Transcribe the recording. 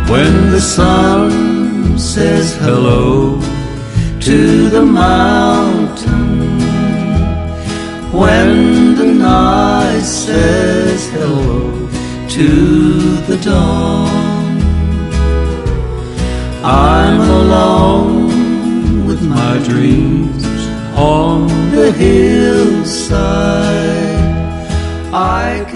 When the sun says hello to the mountain, when the night says hello to the dawn, I'm alone with my dreams on the hillside. I